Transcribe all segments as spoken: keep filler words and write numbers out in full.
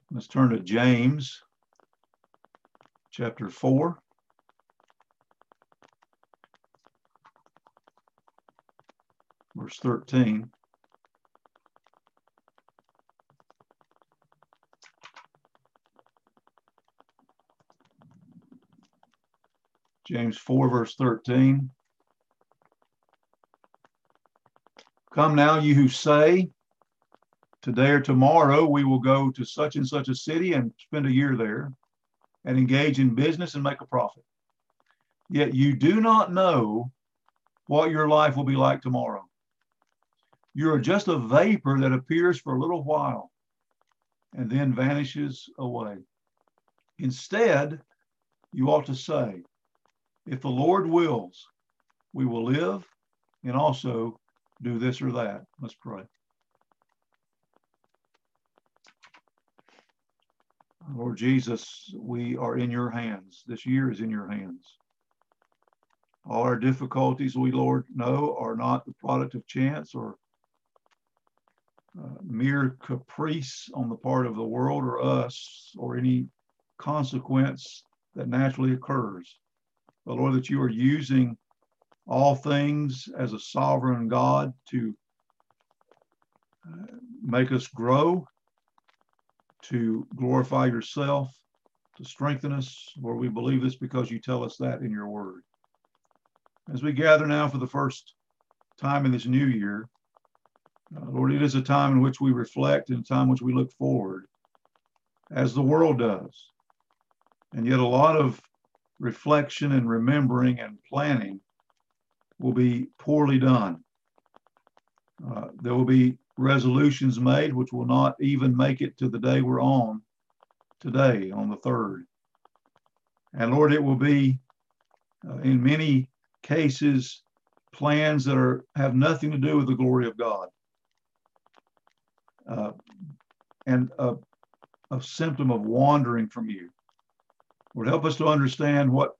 Let's turn to James chapter four. Verse thirteen. James four, verse thirteen. Come now, you who say, today or tomorrow we will go to such and such a city and spend a year there and engage in business and make a profit. Yet you do not know what your life will be like tomorrow. You are just a vapor that appears for a little while and then vanishes away. Instead, you ought to say, if the Lord wills, we will live and also do this or that. Let's pray. Lord Jesus, we are in your hands. This year is in your hands. All our difficulties, we, Lord, know are not the product of chance or uh, mere caprice on the part of the world or us or any consequence that naturally occurs. But Lord, that you are using all things as a sovereign God to uh, make us grow, to glorify yourself, to strengthen us. Lord, we believe this because you tell us that in your word. As we gather now for the first time in this new year, uh, Lord, it is a time in which we reflect and a time in which we look forward, as the world does. And yet a lot of reflection and remembering and planning will be poorly done. Uh, there will be resolutions made which will not even make it to the day we're on today, on the third. And Lord, it will be, uh, in many cases, plans that are have nothing to do with the glory of God. Uh, and a, a symptom of wandering from you. Lord, help us to understand what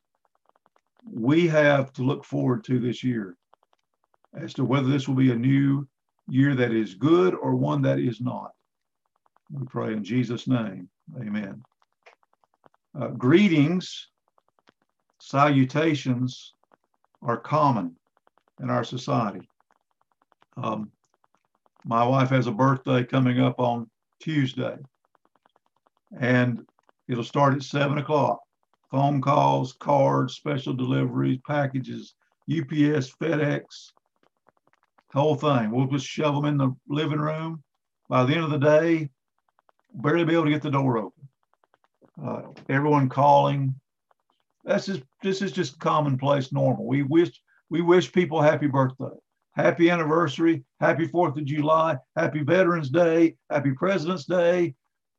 we have to look forward to this year as to whether this will be a new year that is good or one that is not. We pray in Jesus' name. Amen. Uh, greetings, salutations are common in our society. Um, my wife has a birthday coming up on Tuesday, and it'll start at seven o'clock. Phone calls, cards, special deliveries, packages, U P S, FedEx, whole thing. We'll just shove them in the living room. By the end of the day, barely be able to get the door open. Uh, everyone calling. That's just, this is just commonplace normal. We wish, we wish people happy birthday, happy anniversary, happy fourth of July, happy Veterans Day, happy President's Day,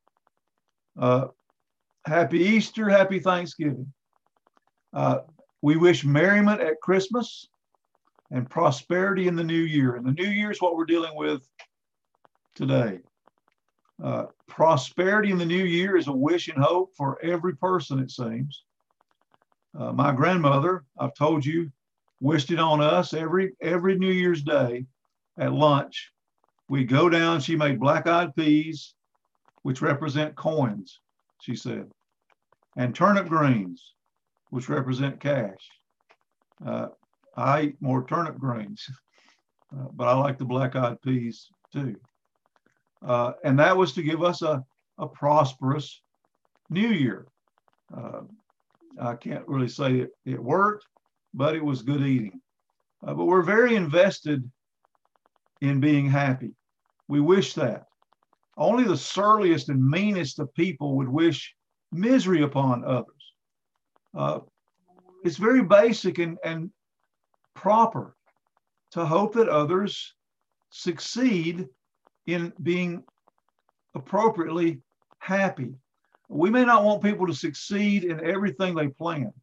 uh, happy Easter, happy Thanksgiving. Uh, we wish merriment at Christmas and prosperity in the new year. And the new year is what we're dealing with today. Uh, prosperity in the new year is a wish and hope for every person, it seems. Uh, my grandmother, I've told you, wished it on us every every New Year's Day at lunch. We go down, she made black-eyed peas, which represent coins, she said, and turnip greens, which represent cash. Uh, I eat more turnip greens, uh, but I like the black-eyed peas too. Uh, and that was to give us a, a prosperous new year. Uh, I can't really say it, it worked, but it was good eating. Uh, but we're very invested in being happy. We wish that. Only the surliest and meanest of people would wish misery upon others. Uh, it's very basic and, and proper to hope that others succeed in being appropriately happy. We may not want people to succeed in everything they plan.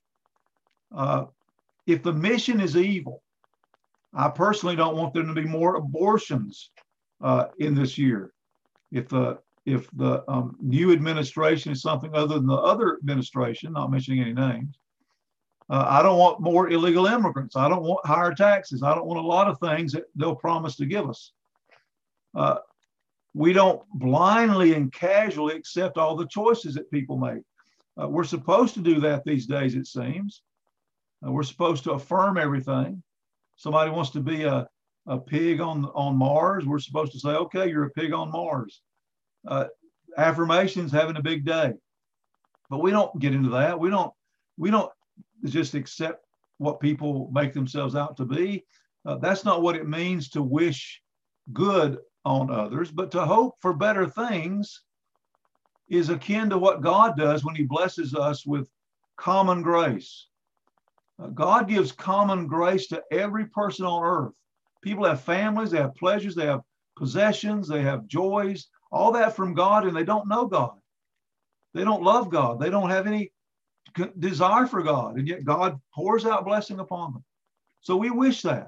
Uh, if the mission is evil, I personally don't want there to be more abortions uh, in this year. If the if the um, new administration is something other than the other administration, not mentioning any names, uh, I don't want more illegal immigrants. I don't want higher taxes. I don't want a lot of things that they'll promise to give us. Uh, We don't blindly and casually accept all the choices that people make. Uh, we're supposed to do that these days, it seems. Uh, we're supposed to affirm everything. Somebody wants to be a, a pig on, on Mars. We're supposed to say, okay, you're a pig on Mars. Uh, affirmations, having a big day. But we don't get into that. We don't, we don't just accept what people make themselves out to be. Uh, that's not what it means to wish good on others, but to hope for better things is akin to what God does when he blesses us with common grace. Uh, God gives common grace to every person on earth. People have families, they have pleasures, they have possessions, they have joys, all that from God, and they don't know God. They don't love God. They don't have any desire for God, and yet God pours out blessing upon them. So we wish that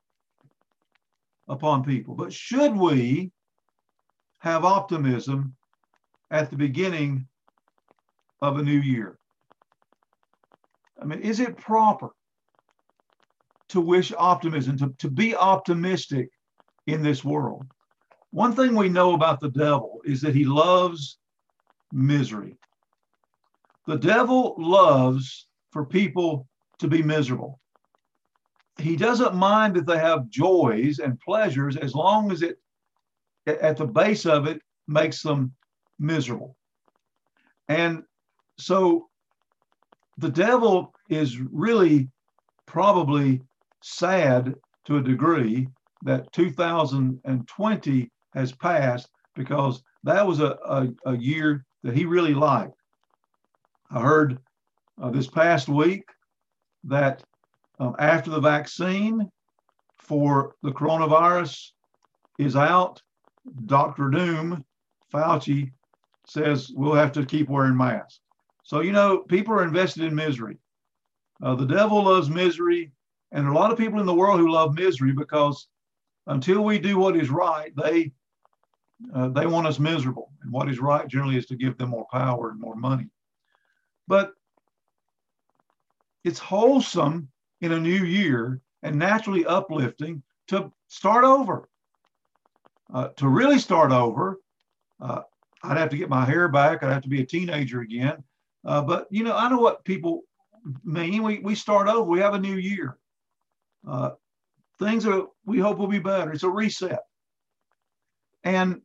upon people. But should we have optimism at the beginning of a new year? I mean, is it proper to wish optimism, to, to be optimistic in this world? One thing we know about the devil is that he loves misery. The devil loves for people to be miserable. He doesn't mind that they have joys and pleasures as long as it, at the base of it, makes them miserable. And so the devil is really probably sad to a degree that two thousand twenty has passed, because that was a, a, a year that he really liked. I heard uh, this past week that um, after the vaccine for the coronavirus is out, Doctor Doom, Fauci, says we'll have to keep wearing masks. So, you know, people are invested in misery. Uh, the devil loves misery, and there are a lot of people in the world who love misery because until we do what is right, they uh, they want us miserable. And what is right generally is to give them more power and more money. But it's wholesome in a new year and naturally uplifting to start over. Uh, to really start over, uh, I'd have to get my hair back. I'd have to be a teenager again. Uh, but, you know, I know what people mean. We, we start over. We have a new year. Uh, things are, we hope will be better. It's a reset. And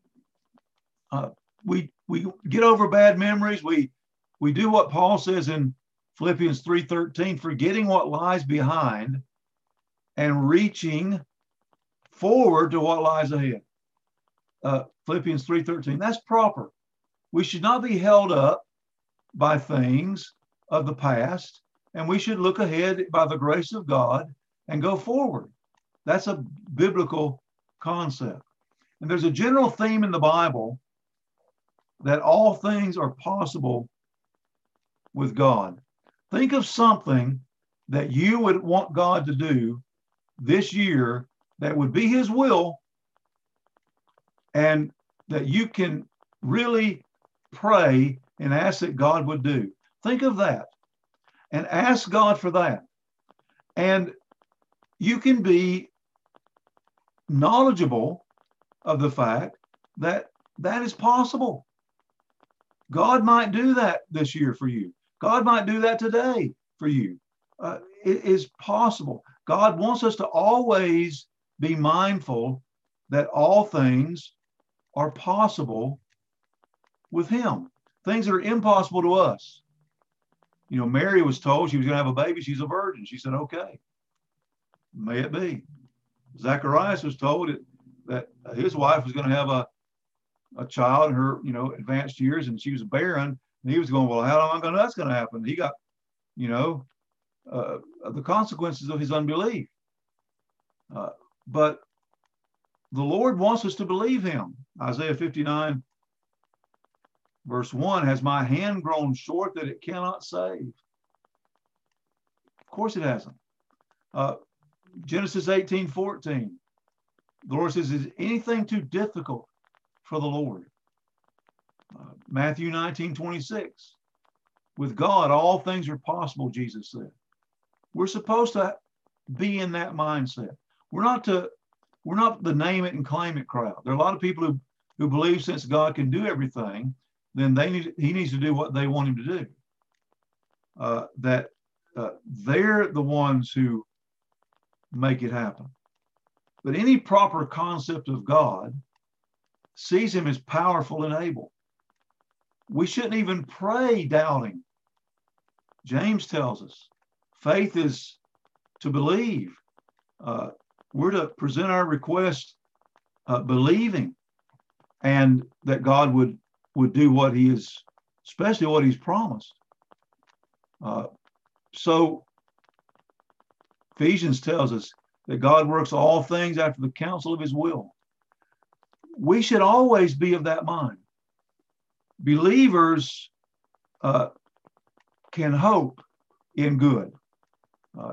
uh, we we get over bad memories. We we do what Paul says in Philippians three thirteen, forgetting what lies behind and reaching forward to what lies ahead. Uh, Philippians three thirteen, that's proper. We should not be held up by things of the past, and we should look ahead by the grace of God and go forward. That's a biblical concept. And there's a general theme in the Bible that all things are possible with God. Think of something that you would want God to do this year that would be his will, and that you can really pray and ask that God would do. Think of that and ask God for that. And you can be knowledgeable of the fact that that is possible. God might do that this year for you. God might do that today for you. Uh, it is possible. God wants us to always be mindful that all things are possible with him. Things that are impossible to us. You know, Mary was told she was going to have a baby. She's a virgin. She said, okay, may it be. Zacharias was told it, that his wife was going to have a, a child in her, you know, advanced years, and she was barren. And he was going, well, how am I going to, that's going to happen? He got, you know, uh, the consequences of his unbelief. Uh, but the Lord wants us to believe him. Isaiah fifty-nine, verse one, has my hand grown short that it cannot save? Of course it hasn't. Uh, Genesis eighteen fourteen, the Lord says, is anything too difficult for the Lord? Uh, Matthew nineteen twenty-six, with God, all things are possible, Jesus said. We're supposed to be in that mindset. We're not to, we're not the name it and claim it crowd. There are a lot of people who who believe since God can do everything, then they need, he needs to do what they want him to do. Uh, that uh, they're the ones who make it happen. But any proper concept of God sees him as powerful and able. We shouldn't even pray doubting. James tells us faith is to believe. Uh, we're to present our request uh, believing, and that God would, would do what he is, especially what he's promised. Uh, so Ephesians tells us that God works all things after the counsel of his will. We should always be of that mind. Believers uh, can hope in good. Uh,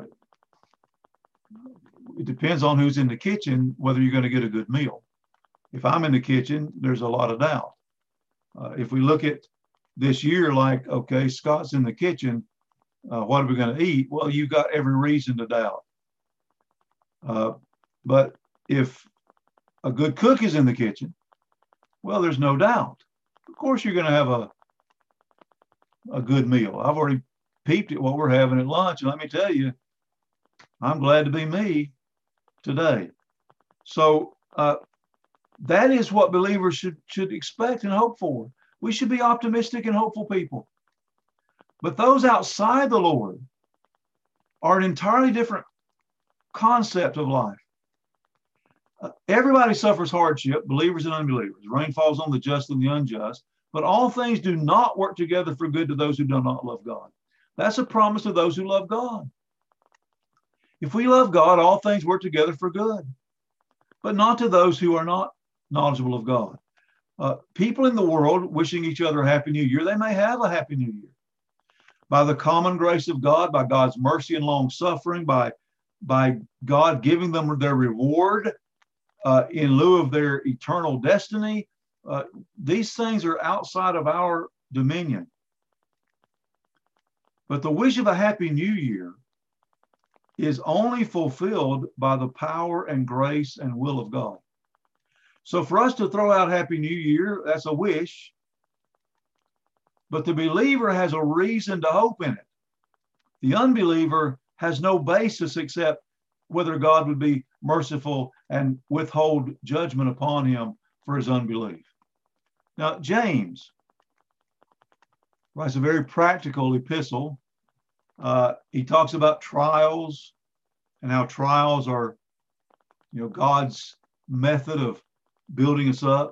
it depends on who's in the kitchen, whether you're going to get a good meal. If I'm in the kitchen, there's a lot of doubt. Uh, if we look at this year like, okay, Scott's in the kitchen, uh, what are we going to eat? Well, you've got every reason to doubt. Uh, but if a good cook is in the kitchen, well, there's no doubt. Of course, you're going to have a, a good meal. I've already peeped at what we're having at lunch, and let me tell you, I'm glad to be me today. So uh, that is what believers should, should expect and hope for. We should be optimistic and hopeful people. But those outside the Lord are an entirely different concept of life. Uh, everybody suffers hardship, believers and unbelievers. Rain falls on the just and the unjust, but all things do not work together for good to those who do not love God. That's a promise to those who love God. If we love God, all things work together for good, but not to those who are not knowledgeable of God. Uh, people in the world wishing each other a happy new year, they may have a happy new year. By the common grace of God, by God's mercy and long suffering, by, by God giving them their reward uh, in lieu of their eternal destiny, uh, these things are outside of our dominion. But the wish of a happy new year is only fulfilled by the power and grace and will of God. So for us to throw out Happy New Year, that's a wish. But the believer has a reason to hope in it. The unbeliever has no basis except whether God would be merciful and withhold judgment upon him for his unbelief. Now, James writes a very practical epistle. Uh, he talks about trials and how trials are, you know, God's method of building us up.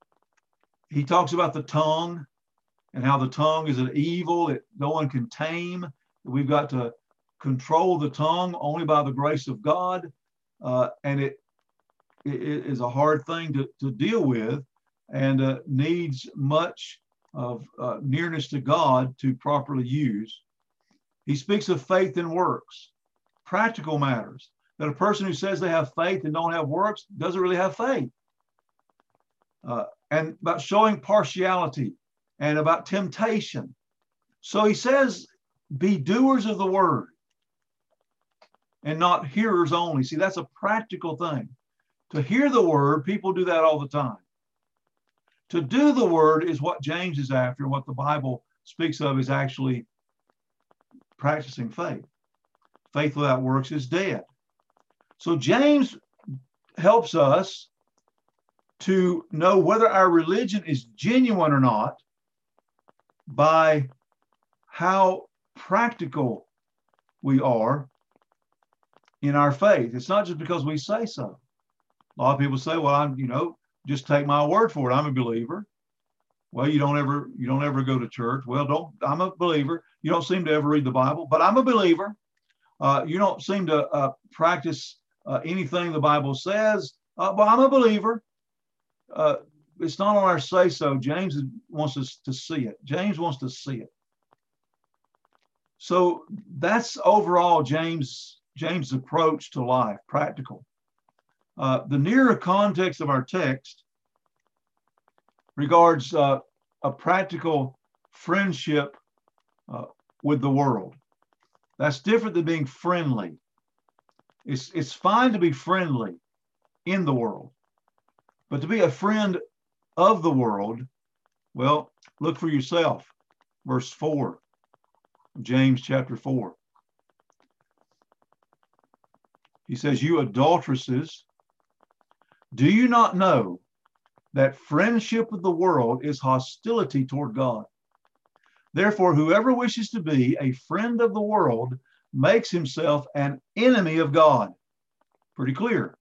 He talks about the tongue and how the tongue is an evil that no one can tame. We've got to control the tongue only by the grace of God. Uh, and it, it is a hard thing to, to deal with, and uh, needs much of uh, nearness to God to properly use. He speaks of faith and works, practical matters, that a person who says they have faith and don't have works doesn't really have faith. Uh, and about showing partiality and about temptation. So he says, be doers of the word and not hearers only. See, that's a practical thing. To hear the word, people do that all the time. To do the word is what James is after, and what the Bible speaks of is actually practicing faith. Faith without works is dead. So James helps us to know whether our religion is genuine or not by how practical we are in our faith. It's not just because we say so. A lot of people say, well, I'm, you know, just take my word for it. I'm a believer. Well, you don't ever, you don't ever go to church. Well, don't, I'm a believer. You don't seem to ever read the Bible, but I'm a believer. Uh, you don't seem to uh, practice uh, anything the Bible says, uh, but I'm a believer. Uh, it's not on our say so. James wants us to see it. James wants to see it. So that's overall James, James' approach to life, practical. Uh, the nearer context of our text regards uh, a practical friendship uh, with the world. That's different than being friendly. It's, it's fine to be friendly in the world, but to be a friend of the world. Well, look for yourself. Verse four, James chapter four. He says, you adulteresses, do you not know that friendship with the world is hostility toward God? Therefore, whoever wishes to be a friend of the world makes himself an enemy of God. Pretty clear.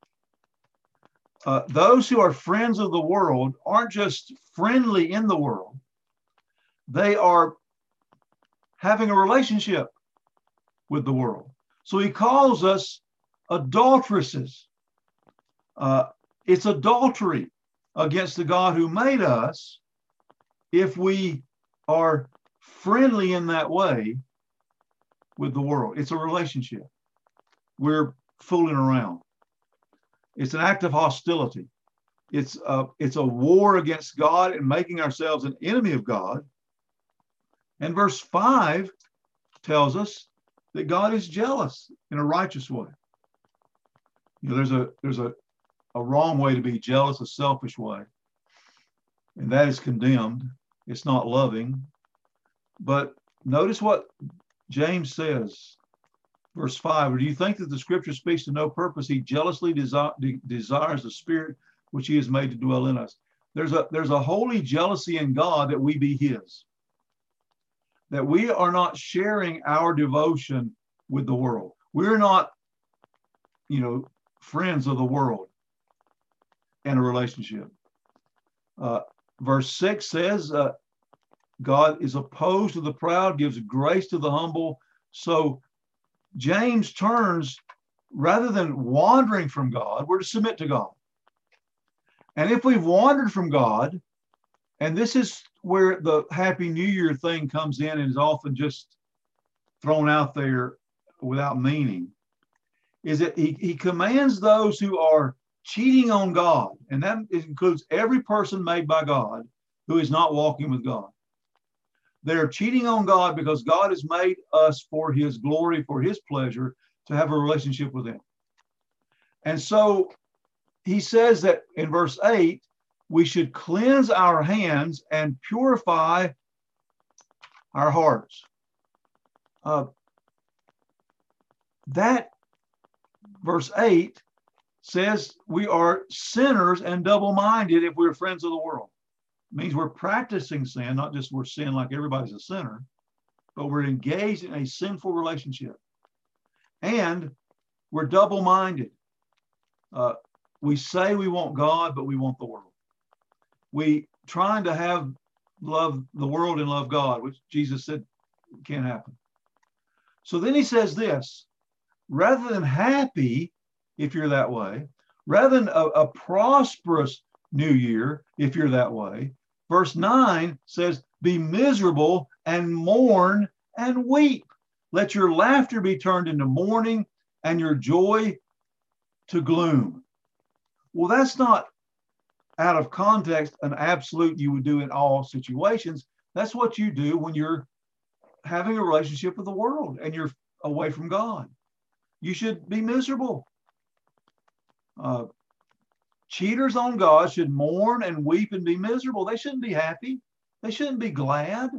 Uh, those who are friends of the world aren't just friendly in the world. They are having a relationship with the world. So he calls us adulteresses. Uh, it's adultery against the God who made us if we are friendly in that way with the world. It's a relationship. We're fooling around. It's an act of hostility. It's a, it's a war against God and making ourselves an enemy of God. And verse five tells us that God is jealous in a righteous way. You know, there's a there's a, a wrong way to be jealous, a selfish way. And that is condemned. It's not loving. But notice what James says, verse five, or do you think that the scripture speaks to no purpose? He jealously desi- de- desires the spirit which he has made to dwell in us. There's a, there's a holy jealousy in God that we be his, that we are not sharing our devotion with the world. We're not, you know, friends of the world in a relationship. Uh, verse six says, uh, God is opposed to the proud, gives grace to the humble. So James turns, rather than wandering from God, we're to submit to God. And if we've wandered from God, and this is where the Happy New Year thing comes in and is often just thrown out there without meaning, is that he, he commands those who are cheating on God, and that includes every person made by God who is not walking with God. They're cheating on God because God has made us for his glory, for his pleasure, to have a relationship with him. And so he says that in verse eight, we should cleanse our hands and purify our hearts. Uh, that verse eight says we are sinners and double-minded if we're friends of the world. It means we're practicing sin, not just we're sin like everybody's a sinner, but we're engaged in a sinful relationship. And we're double-minded. Uh, we say we want God, but we want the world. We trying to have love the world and love God, which Jesus said can't happen. So then he says this, rather than happy, if you're that way, rather than a, a prosperous new year, if you're that way, verse nine says, be miserable and mourn and weep. Let your laughter be turned into mourning and your joy to gloom. Well, that's not out of context an absolute you would do in all situations. That's what you do when you're having a relationship with the world and you're away from God. You should be miserable. Uh, cheaters on God should mourn and weep and be miserable. They shouldn't be happy. They shouldn't be glad.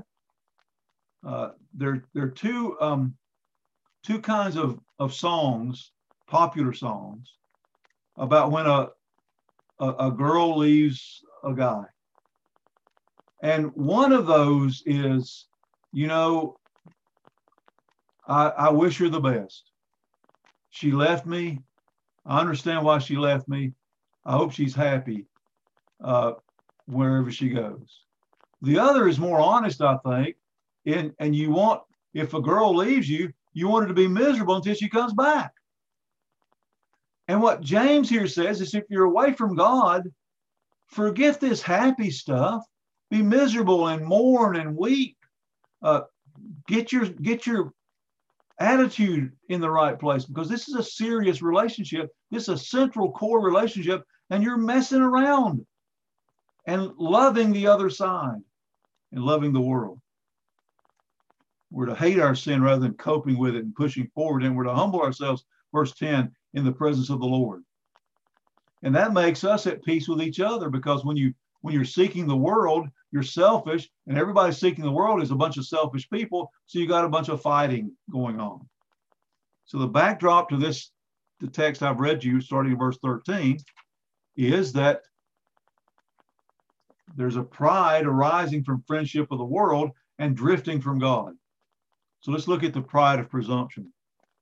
Uh, there, there are two, um, two kinds of, of songs, popular songs, about when a, a, a girl leaves a guy. And one of those is, you know, I, I wish her the best. She left me. I understand why she left me. I hope she's happy uh, wherever she goes. The other is more honest, I think. And, and you want, if a girl leaves you, you want her to be miserable until she comes back. And what James here says is if you're away from God, forget this happy stuff. Be miserable and mourn and weep. Uh, get your, get your attitude in the right place, because this is a serious relationship. This is a central core relationship, and you're messing around and loving the other side and loving the world. We're to hate our sin rather than coping with it and pushing forward, and we're to humble ourselves, verse ten, in the presence of the Lord. And that makes us at peace with each other, because when you when you're seeking the world, you're selfish, and everybody seeking the world is a bunch of selfish people. So you got a bunch of fighting going on. So the backdrop to this, the text I've read to you, starting in verse thirteen, is that there's a pride arising from friendship of the world and drifting from God. So let's look at the pride of presumption.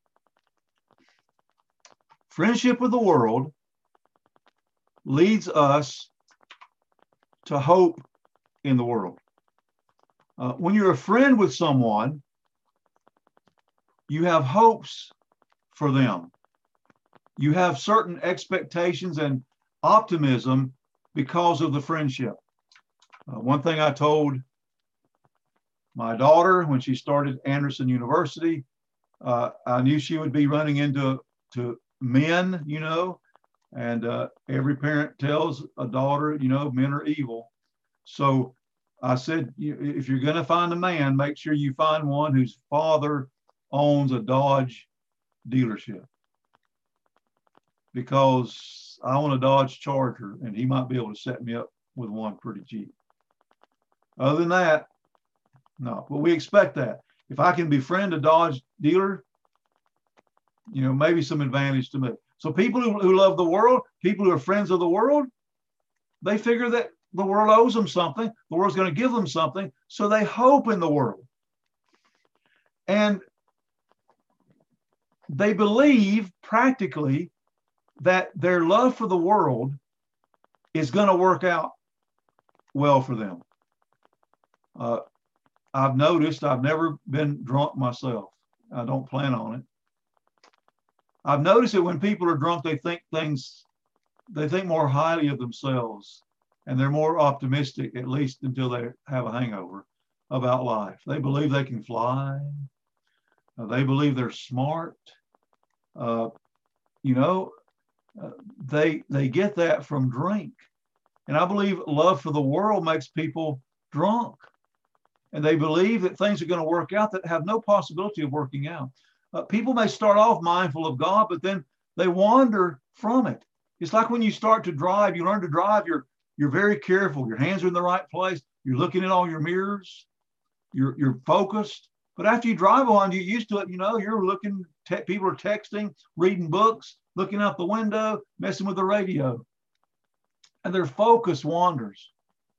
Friendship with the world leads us to hope in the world. Uh, when you're a friend with someone, you have hopes for them. You have certain expectations and optimism because of the friendship. Uh, one thing I told my daughter when she started Anderson University, uh, I knew she would be running into to men, you know, and uh, every parent tells a daughter, you know, men are evil. So I said, if you're going to find a man, make sure you find one whose father owns a Dodge dealership, because I want a Dodge Charger and he might be able to set me up with one pretty cheap. Other than that, no, but we expect that. If I can befriend a Dodge dealer, you know, maybe some advantage to me. So people who, who love the world, people who are friends of the world, they figure that the world owes them something. The world's going to give them something. So they hope in the world. And they believe practically that their love for the world is going to work out well for them. Uh, I've noticed, I've never been drunk myself. I don't plan on it. I've noticed that when people are drunk, they think things, they think more highly of themselves, and they're more optimistic, at least until they have a hangover, about life. They believe they can fly. Uh, they believe they're smart. Uh, you know, uh, they they get that from drink. And I believe love for the world makes people drunk. And they believe that things are going to work out that have no possibility of working out. Uh, people may start off mindful of God, but then they wander from it. It's like when you start to drive, you learn to drive, you're, you're very careful. Your hands are in the right place. You're looking at all your mirrors. You're, you're focused. But after you drive on, you used to it, you know, you're looking, te- people are texting, reading books, looking out the window, messing with the radio. And their focus wanders.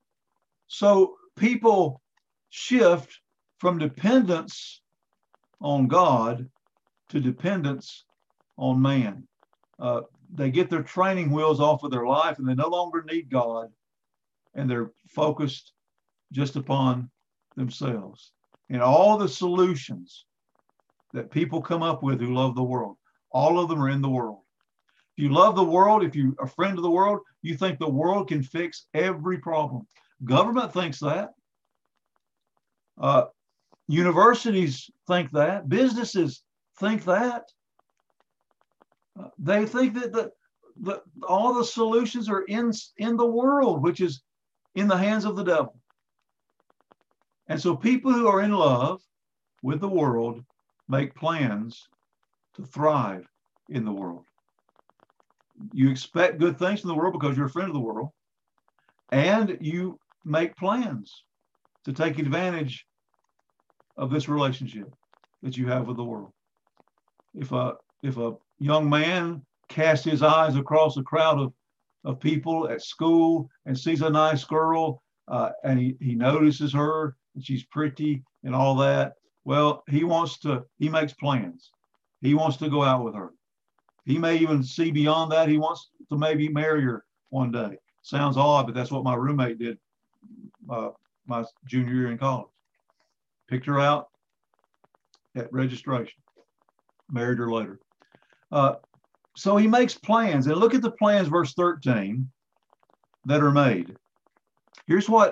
So people shift from dependence on God to dependence on man. Uh, they get their training wheels off of their life and they no longer need God, and they're focused just upon themselves. And all the solutions that people come up with who love the world, all of them are in the world. If you love the world, if you're a friend of the world, you think the world can fix every problem. Government thinks that. Uh, universities think that. Businesses think that. Uh, they think that the, the, all the solutions are in, in the world, which is in the hands of the devil. And so people who are in love with the world make plans to thrive in the world. You expect good things from the world because you're a friend of the world, and you make plans to take advantage of this relationship that you have with the world. If a if a young man casts his eyes across a crowd of, of people at school and sees a nice girl, uh, and he, he notices her and she's pretty and all that, well, he wants to, he makes plans. He wants to go out with her. He may even see beyond that. He wants to maybe marry her one day. Sounds odd, but that's what my roommate did uh, my junior year in college. Picked her out at registration, married her later. Uh, so he makes plans. And look at the plans, verse thirteen, that are made. Here's what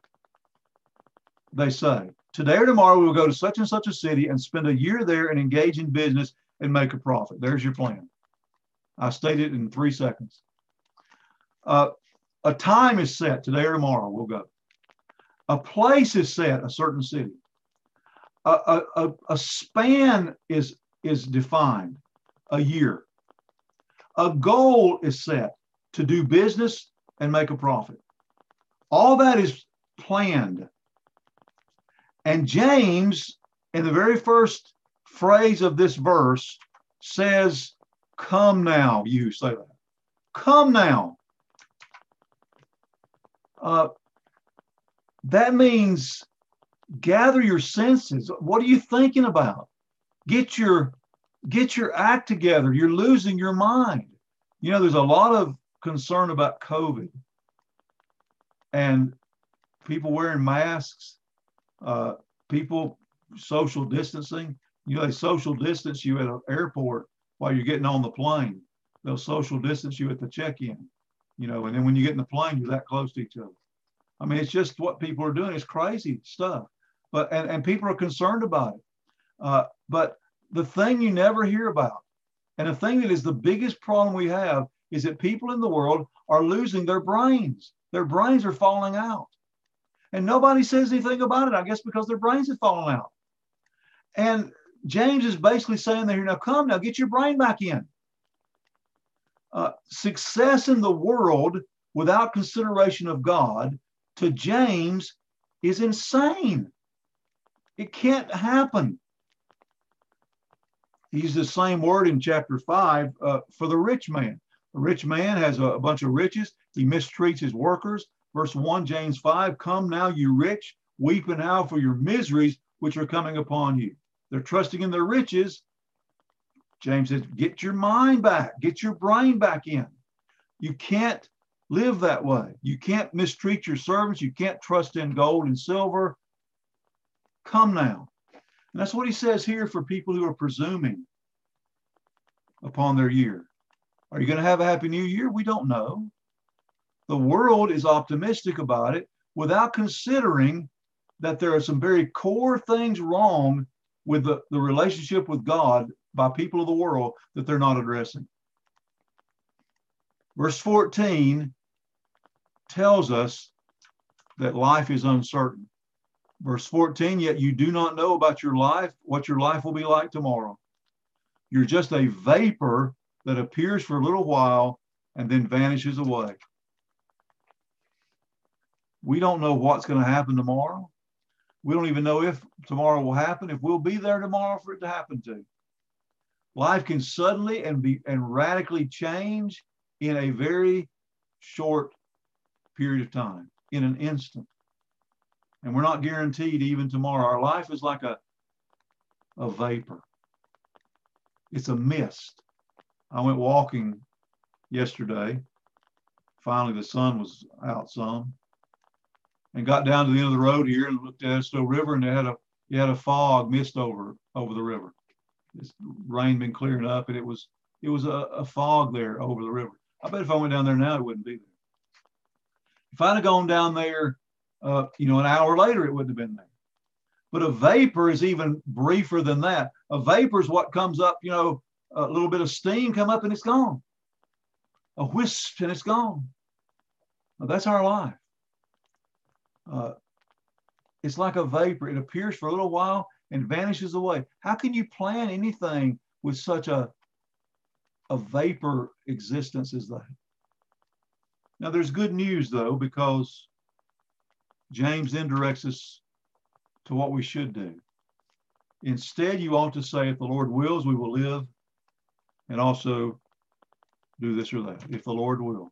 they say. Today or tomorrow, we will go to such and such a city and spend a year there and engage in business and make a profit. There's your plan. I stated it in three seconds. Uh, a time is set. Today or tomorrow, we'll go. A place is set, a certain city. A, a, a span is, is defined, a year. A goal is set to do business and make a profit. All that is planned. And James, in the very first phrase of this verse, says, come now. You say that. Come now. Uh, that means gather your senses. What are you thinking about? Get your, get your act together. You're losing your mind. You know, there's a lot of concern about COVID and people wearing masks, uh, people social distancing. You know, they social distance you at an airport while you're getting on the plane. They'll social distance you at the check-in, you know, and then when you get in the plane, you're that close to each other. I mean, it's just what people are doing. It's crazy stuff. But and, and people are concerned about it. Uh, but the thing you never hear about, and the thing that is the biggest problem we have, is that people in the world are losing their brains. Their brains are falling out. And nobody says anything about it, I guess, because their brains have fallen out. And James is basically saying there, now come, now get your brain back in. Uh, success in the world without consideration of God, to James, is insane. It can't happen. He uses the same word in chapter five uh, for the rich man. The rich man has a, a bunch of riches. He mistreats his workers. Verse one, James five, come now, you rich, weep and howl for your miseries which are coming upon you. They're trusting in their riches. James says, get your mind back, get your brain back in. You can't live that way. You can't mistreat your servants. You can't trust in gold and silver. Come now. And that's what he says here for people who are presuming upon their year. Are you going to have a happy new year? We don't know. The world is optimistic about it without considering that there are some very core things wrong with the, the relationship with God by people of the world that they're not addressing. Verse fourteen tells us that life is uncertain. Verse fourteen, yet you do not know about your life, what your life will be like tomorrow. You're just a vapor that appears for a little while and then vanishes away. We don't know what's going to happen tomorrow. We don't even know if tomorrow will happen, if we'll be there tomorrow for it to happen to. Life can suddenly and be and radically change in a very short period of time, in an instant. And we're not guaranteed even tomorrow. Our life is like a, a vapor. It's a mist. I went walking yesterday. Finally, the sun was out some. And got down to the end of the road here and looked at Edisto River, and it had a it had a fog mist over over the river. This rain been clearing up, and it was it was a, a fog there over the river. I bet if I went down there now, it wouldn't be there. If I'd have gone down there, uh, you know, an hour later, it wouldn't have been there. But a vapor is even briefer than that. A vapor is what comes up, you know, a little bit of steam come up and it's gone. A wisp and it's gone. Well, that's our life. Uh, it's like a vapor. It appears for a little while and vanishes away. How can you plan anything with such a, a vapor existence as that? Now, there's good news, though, because James then directs us to what we should do. Instead, you ought to say, if the Lord wills, we will live, and also do this or that, if the Lord wills.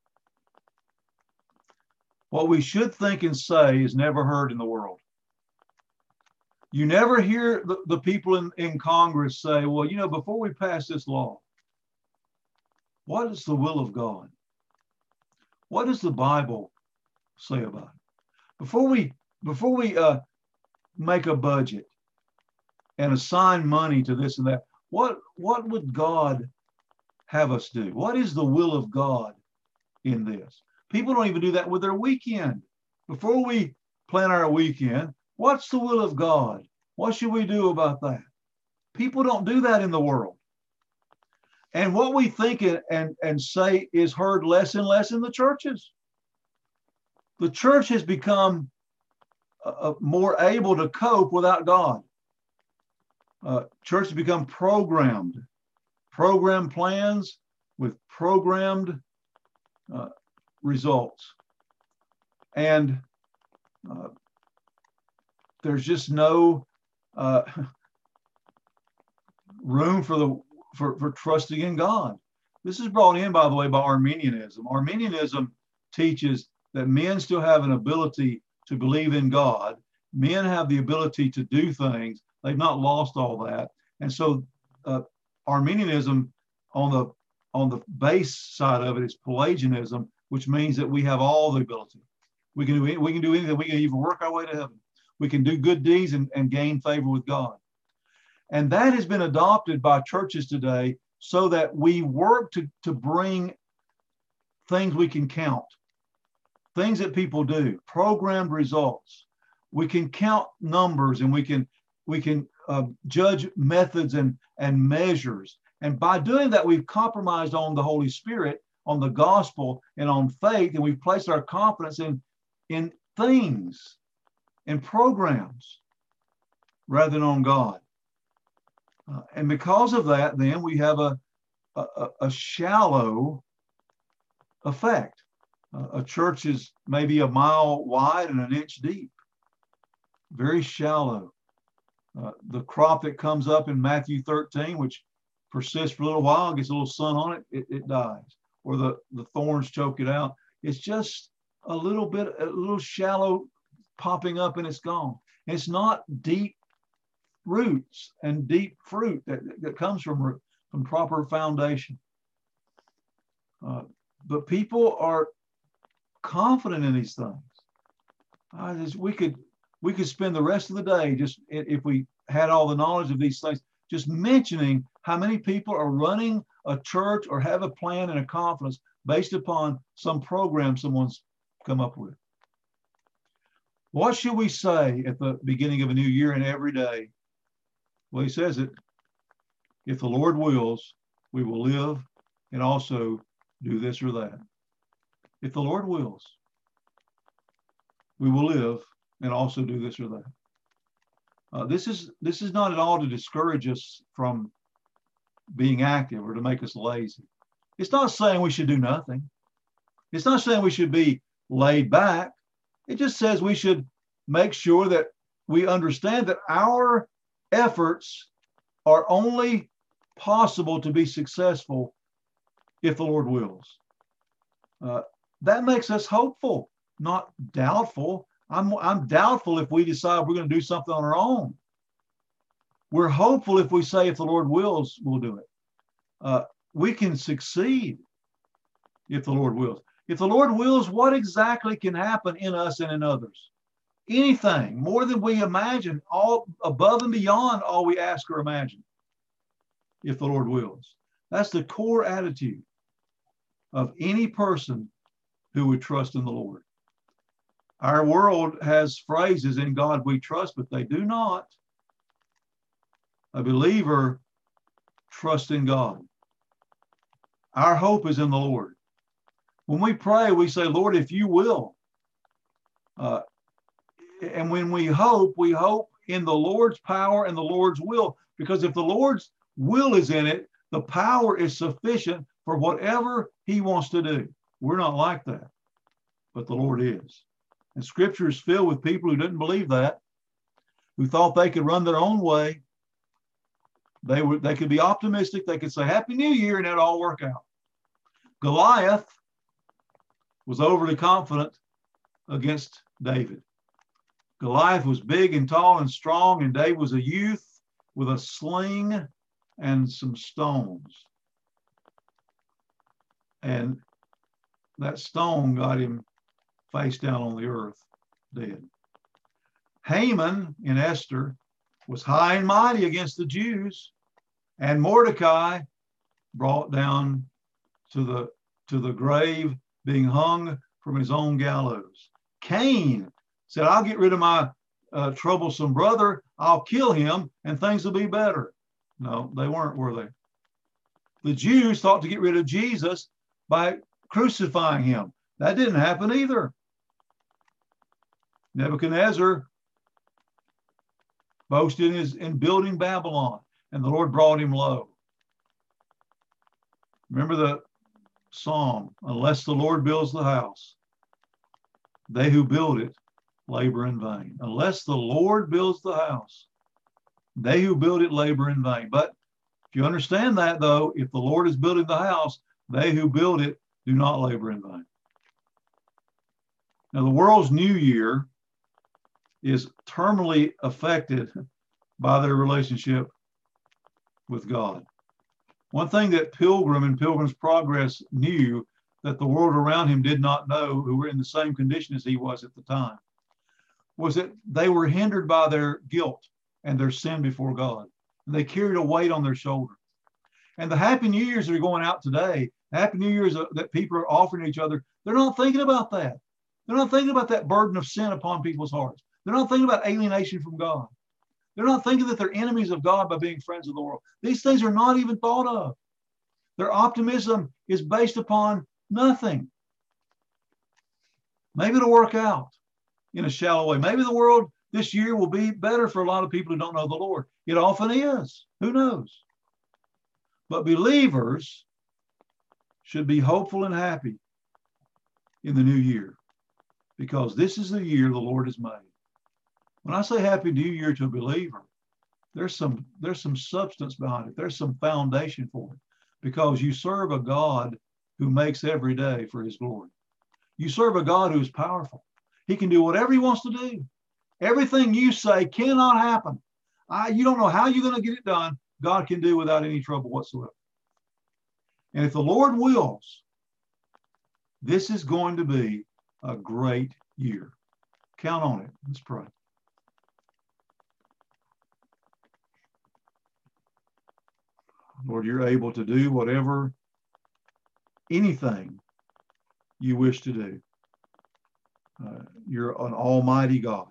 What we should think and say is never heard in the world. You never hear the, the people in, in Congress say, well, you know, before we pass this law, what is the will of God? What does the Bible say about it? Before we, before we uh, make a budget and assign money to this and that, what, what would God have us do? What is the will of God in this? People don't even do that with their weekend. Before we plan our weekend, what's the will of God? What should we do about that? People don't do that in the world. And what we think and, and say is heard less and less in the churches. The church has become uh, more able to cope without God. Uh, church has become programmed. Program plans with programmed uh, results. And uh, there's just no uh, room for the for, for trusting in God. This is brought in, by the way, by Arminianism. Arminianism teaches that men still have an ability to believe in God. Men have the ability to do things. They've not lost all that. And so uh, Arminianism on the on the base side of it is Pelagianism, which means that we have all the ability. We can do we can do anything. We can even work our way to heaven. We can do good deeds and, and gain favor with God. And that has been adopted by churches today so that we work to, to bring things we can count, things that people do, programmed results. We can count numbers, and we can we can uh, judge methods and, and measures. And by doing that, we've compromised on the Holy Spirit, on the gospel, and on faith, and we've placed our confidence in, in things, in programs, rather than on God. Uh, and because of that, then we have a, a, a shallow effect. Uh, a church is maybe a mile wide and an inch deep, very shallow. Uh, the crop that comes up in Matthew thirteen, which persists for a little while, gets a little sun on it, it, it dies. Or the, the thorns choke it out. It's just a little bit, a little shallow popping up and it's gone. And it's not deep roots and deep fruit that, that comes from, from proper foundation. Uh, but people are confident in these things. I just, we could we could spend the rest of the day just, if we had all the knowledge of these things, just mentioning how many people are running a church or have a plan and a confidence based upon some program someone's come up with. What should we say at the beginning of a new year and every day? Well, he says it, if the Lord wills, we will live and also do this or that. If the Lord wills, we will live and also do this or that. Uh, this is this is not at all to discourage us from being active or to make us lazy. It's not saying we should do nothing. It's not saying we should be laid back. It just says we should make sure that we understand that our efforts are only possible to be successful if the Lord wills. Uh, that makes us hopeful, not doubtful. I'm, I'm doubtful if we decide we're going to do something on our own. We're hopeful if we say, if the Lord wills, we'll do it. Uh, we can succeed if the Lord wills. If the Lord wills, what exactly can happen in us and in others? Anything, more than we imagine, all above and beyond all we ask or imagine, if the Lord wills. That's the core attitude of any person who would trust in the Lord. Our world has phrases, in God we trust, but they do not. A believer trusts in God. Our hope is in the Lord. When we pray, we say, Lord, if you will. Uh, and when we hope, we hope in the Lord's power and the Lord's will, because if the Lord's will is in it, the power is sufficient for whatever he wants to do. We're not like that, but the Lord is. And Scripture is filled with people who didn't believe that, who thought they could run their own way. They were, they could be optimistic. They could say, Happy New Year, and it'll all work out. Goliath was overly confident against David. Goliath was big and tall and strong, and David was a youth with a sling and some stones. And that stone got him face down on the earth, dead. Haman in Esther was high and mighty against the Jews, and Mordecai brought down to the to the grave, being hung from his own gallows. Cain said, I'll get rid of my uh, troublesome brother, I'll kill him, and things will be better. No, they weren't, were they? The Jews thought to get rid of Jesus by crucifying him. That didn't happen either. Nebuchadnezzar boasted in, his, in building Babylon, and the Lord brought him low. Remember the song, unless the Lord builds the house, they who build it labor in vain. Unless the Lord builds the house, they who build it labor in vain. But if you understand that, though, if the Lord is building the house, they who build it do not labor in vain. Now, the world's new year is terminally affected by their relationship with God. One thing that Pilgrim and Pilgrim's Progress knew that the world around him did not know, who were in the same condition as he was at the time, was that they were hindered by their guilt and their sin before God. And they carried a weight on their shoulder. And the Happy New Years that are going out today, Happy New Years that people are offering each other, they're not thinking about that. They're not thinking about that burden of sin upon people's hearts. They're not thinking about alienation from God. They're not thinking that they're enemies of God by being friends of the world. These things are not even thought of. Their optimism is based upon nothing. Maybe it'll work out in a shallow way. Maybe the world this year will be better for a lot of people who don't know the Lord. It often is. Who knows? But believers should be hopeful and happy in the new year, because this is the year the Lord has made. When I say Happy New Year to a believer, there's some, there's some substance behind it. There's some foundation for it, because you serve a God who makes every day for his glory. You serve a God who is powerful. He can do whatever he wants to do. Everything you say cannot happen. I, you don't know how you're going to get it done. God can do without any trouble whatsoever. And if the Lord wills, this is going to be a great year. Count on it. Let's pray. Lord, you're able to do whatever, anything you wish to do. Uh, you're an almighty God.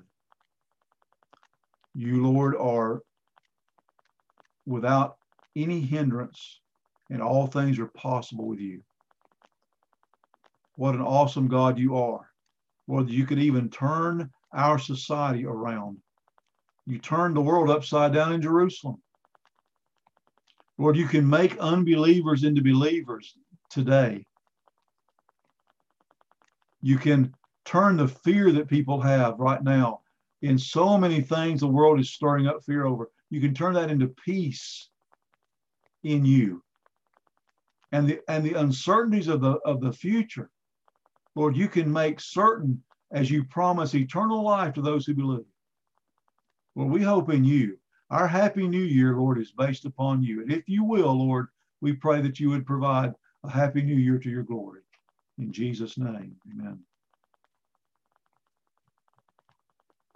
You, Lord, are without any hindrance, and all things are possible with you. What an awesome God you are. Lord, you could even turn our society around. You turned the world upside down in Jerusalem. Lord, you can make unbelievers into believers today. You can turn the fear that people have right now in so many things the world is stirring up fear over. You can turn that into peace in you. And the, and the uncertainties of the, of the future, Lord, you can make certain as you promise eternal life to those who believe. Lord, we hope in you. Our Happy New Year, Lord, is based upon you. And if you will, Lord, we pray that you would provide a Happy New Year to your glory. In Jesus' name, amen.